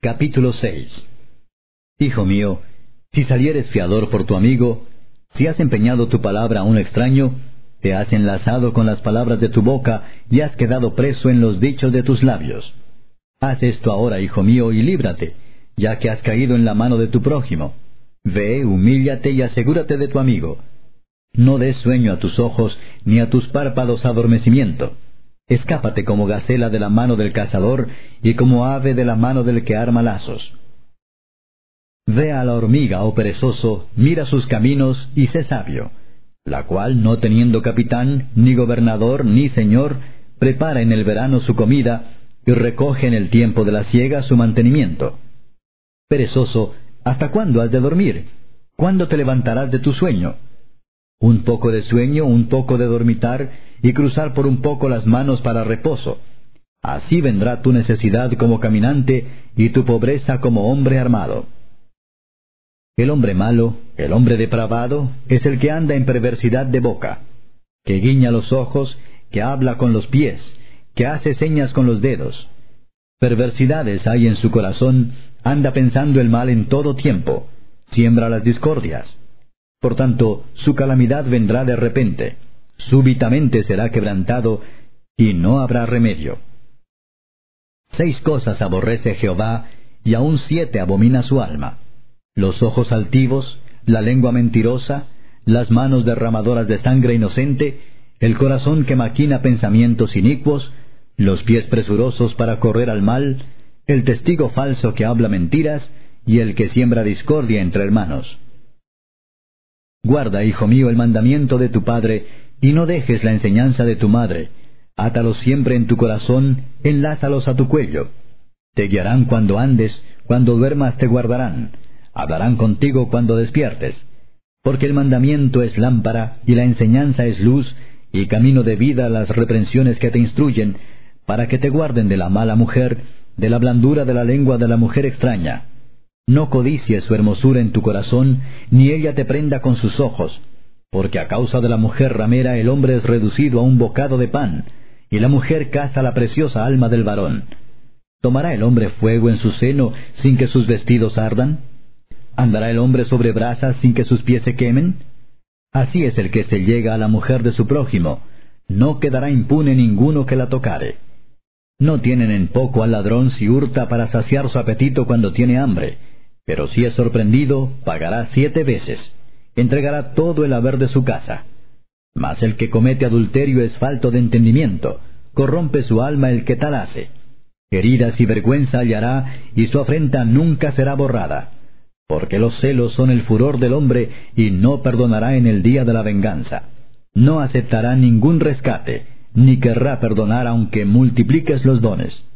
Capítulo 6. Hijo mío, si salieres fiador por tu amigo, si has empeñado tu palabra a un extraño, te has enlazado con las palabras de tu boca y has quedado preso en los dichos de tus labios. Haz esto ahora, hijo mío, y líbrate, ya que has caído en la mano de tu prójimo. Ve, humíllate y asegúrate de tu amigo. No des sueño a tus ojos, ni a tus párpados adormecimiento. Escápate como gacela de la mano del cazador, y como ave de la mano del que arma lazos. Ve a la hormiga, oh perezoso, mira sus caminos, y sé sabio, la cual, no teniendo capitán, ni gobernador, ni señor, prepara en el verano su comida, y recoge en el tiempo de la siega su mantenimiento. Perezoso, ¿hasta cuándo has de dormir? ¿Cuándo te levantarás de tu sueño? Un poco de sueño, un poco de dormitar, y cruzar por un poco las manos para reposo. Así vendrá tu necesidad como caminante, y tu pobreza como hombre armado. El hombre malo, el hombre depravado, es el que anda en perversidad de boca, que guiña los ojos, que habla con los pies, que hace señas con los dedos. Perversidades hay en su corazón, anda pensando el mal en todo tiempo, siembra las discordias. Por tanto, su calamidad vendrá de repente, súbitamente será quebrantado, y no habrá remedio. 6 cosas aborrece Jehová, y aun 7 abomina su alma: los ojos altivos, la lengua mentirosa, las manos derramadoras de sangre inocente, el corazón que maquina pensamientos inicuos, los pies presurosos para correr al mal, el testigo falso que habla mentiras, y el que siembra discordia entre hermanos. Guarda, hijo mío, el mandamiento de tu padre, y no dejes la enseñanza de tu madre. Átalos siempre en tu corazón, enlázalos a tu cuello. Te guiarán cuando andes, cuando duermas te guardarán. Hablarán contigo cuando despiertes. Porque el mandamiento es lámpara, y la enseñanza es luz, y camino de vida las reprensiones que te instruyen, para que te guarden de la mala mujer, de la blandura de la lengua de la mujer extraña. No codicies su hermosura en tu corazón, ni ella te prenda con sus ojos, porque a causa de la mujer ramera el hombre es reducido a un bocado de pan, y la mujer caza la preciosa alma del varón. ¿Tomará el hombre fuego en su seno sin que sus vestidos ardan? ¿Andará el hombre sobre brasas sin que sus pies se quemen? Así es el que se llega a la mujer de su prójimo, no quedará impune ninguno que la tocare. No tienen en poco al ladrón si hurta para saciar su apetito cuando tiene hambre, pero si es sorprendido, pagará 7 veces, entregará todo el haber de su casa. Mas el que comete adulterio es falto de entendimiento, corrompe su alma el que tal hace. Heridas y vergüenza hallará, y su afrenta nunca será borrada. Porque los celos son el furor del hombre, y no perdonará en el día de la venganza. No aceptará ningún rescate, ni querrá perdonar aunque multipliques los dones.